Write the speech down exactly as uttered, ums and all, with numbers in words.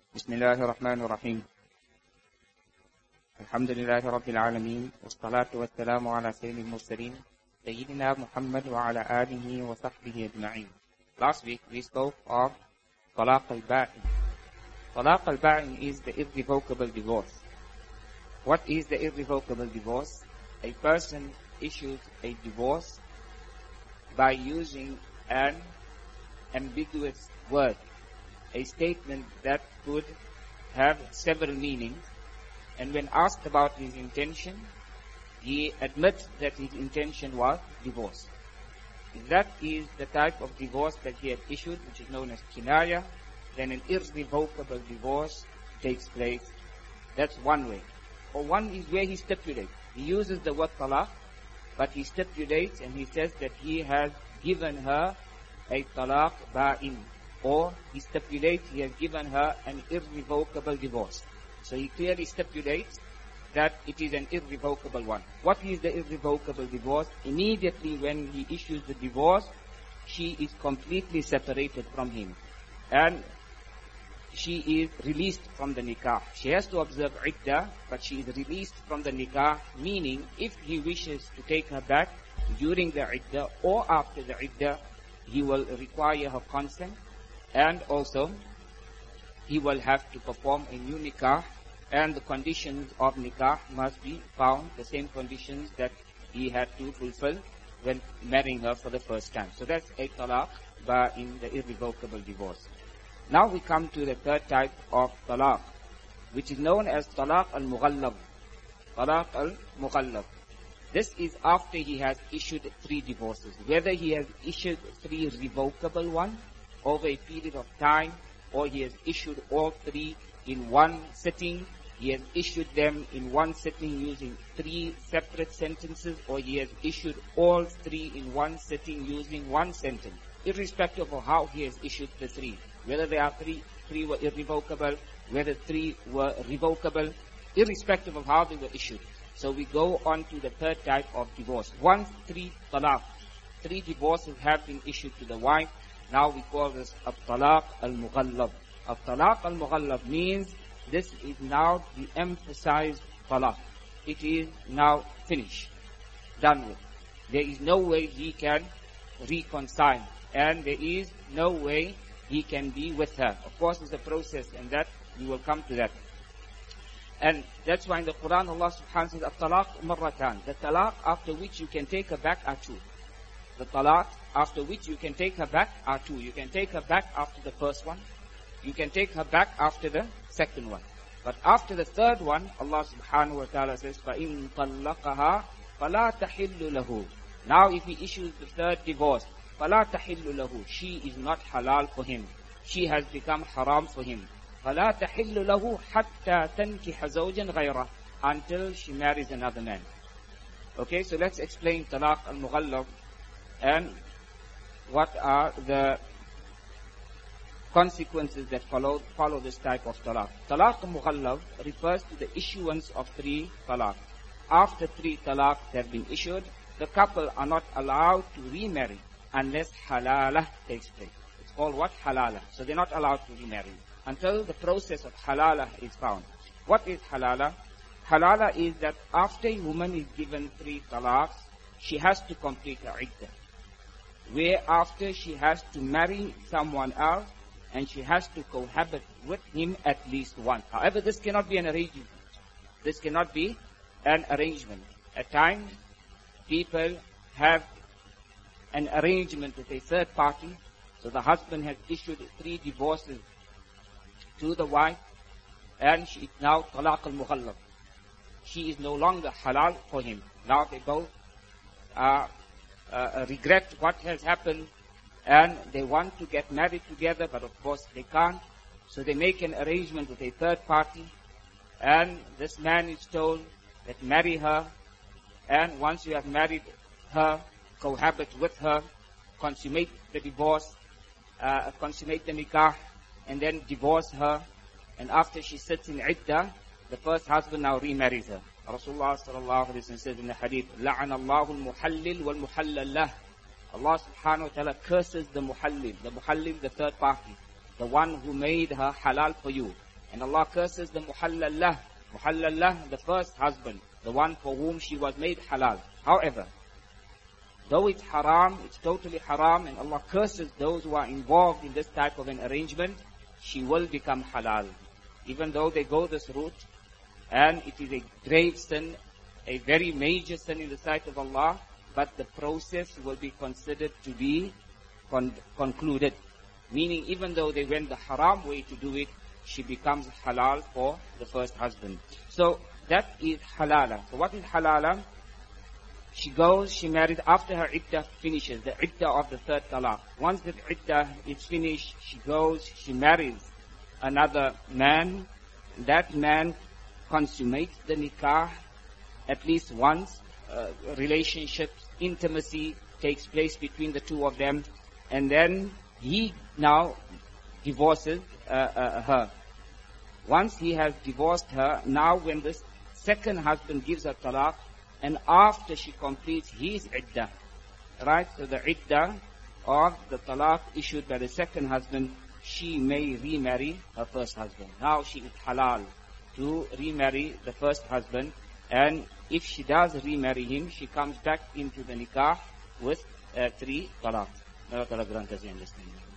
بسم الله الرحمن الرحيم الحمد لله رب العالمين والصلاة والسلام على سيد المرسلين سيدنا محمد وعلى آله وصحبه أجمعين. Last week we spoke of Talaq al-Ba'in. Talaq al-Ba'in is the irrevocable divorce. What is the irrevocable divorce? A person issues a divorce by using an ambiguous word, a statement that could have several meanings, and when asked about his intention, he admits that his intention was divorce. If that is the type of divorce that he had issued, which is known as kinaya, then an irrevocable divorce takes place. That's one way. Or one is where he stipulates. He uses the word talaq, but he stipulates and he says that he has given her a talaq ba'in, or he stipulates he has given her an irrevocable divorce. So he clearly stipulates that it is an irrevocable one. What is the irrevocable divorce? Immediately when he issues the divorce, she is completely separated from him, and she is released from the nikah. She has to observe iddah, but she is released from the nikah, meaning if he wishes to take her back during the iddah or after the iddah, he will require her consent, and also he will have to perform a new nikah, and the conditions of nikah must be found, the same conditions that he had to fulfill when marrying her for the first time. So that's a talaq ba'in, the irrevocable divorce. Now we come to the third type of talaq, which is known as talaq al-mughallab. Talaq al-mughallab. This is after he has issued three divorces. Whether he has issued three revocable ones over a period of time, or he has issued all three in one sitting, he has issued them in one sitting using three separate sentences, or he has issued all three in one sitting using one sentence, irrespective of how he has issued the three. Whether they are three, three were irrevocable, whether three were revocable, irrespective of how they were issued. So we go on to the third type of divorce. Once three talaq, three divorces have been issued to the wife, now we call this a talaq al-mughallab. A talaq al-mughallab means this is now the emphasized talaq. It is now finished, done with. There is no way he can reconcile, and there is no way he can be with her. Of course, it's a process, and that we will come to that. And that's why in the Quran Allah subhanahu wa ta'ala says, at-talaq marratan. The talaq after which you can take her back are two. The talaq after which you can take her back are two. You can take her back after the first one. You can take her back after the second one. But after the third one, Allah subhanahu wa ta'ala says, فَإِن طَلَّقَهَا فَلَا تَحِلُّ لَهُ. Now if he issues the third divorce, فَلَا تَحِلُّ لَهُ. She is not halal for him. She has become haram for him. فَلَا تَحِلُّ لَهُ حَتَّى تَنْكِحَ زَوْجًا غَيْرَهُ. Until she marries another man. Okay, so let's explain talaq al-mughallab and what are the consequences that follow follow this type of talaq. Talaq al-mughallab refers to the issuance of three talaq. After three talaq have been issued, the couple are not allowed to remarry unless halalah takes place. It's called what? Halalah. So they're not allowed to remarry until the process of halalah is found. What is halalah? Halalah is that after a woman is given three talaqs, she has to complete her iddah, whereafter she has to marry someone else, and she has to cohabit with him at least once. However, this cannot be an arrangement. This cannot be an arrangement. At times, people have an arrangement with a third party. So the husband has issued three divorces to the wife, and she is now talaq al-mughallab. She is no longer halal for him. Now they both uh, uh, regret what has happened, and they want to get married together, but of course they can't. So they make an arrangement with a third party, and this man is told that marry her, and once you have married her, cohabit with her, consummate the divorce, uh, consummate the nikah, and then divorce her. And after she sits in iddah, the first husband now remarries her. Rasulullah sallallahu alayhi wa sallam says in the hadith, لَعَنَ اللَّهُ الْمُحَلِّلْ وَالْمُحَلَّلْ لَهُ. Allah subhanahu wa ta'ala curses the muhallil. The muhallil, the third party, the one who made her halal for you, And Allah curses the muhallallah. Muhallallah, the first husband, the one for whom she was made halal. However, though it's haram, it's totally haram, and Allah curses those who are involved in this type of an arrangement, she will become halal. Even though they go this route, and it is a grave sin, a very major sin in the sight of Allah, but the process will be considered to be con concluded. Meaning, even though they went the haram way to do it, she becomes halal for the first husband. So, that is halala. So what is halala? She goes, she married after her iddah finishes, the iddah of the third talaq. Once the iddah is finished, she goes, she marries another man. That man consummates the nikah at least once. Uh, relationship, intimacy takes place between the two of them. And then he now divorces uh, uh, her. Once he has divorced her, now when this second husband gives her talaq, and after she completes his iddah, right? So the iddah of the talaq issued by the second husband, she may remarry her first husband. Now she is halal to remarry the first husband, and if she does remarry him, she comes back into the nikah with uh, three talaq. May Allah grant us understanding.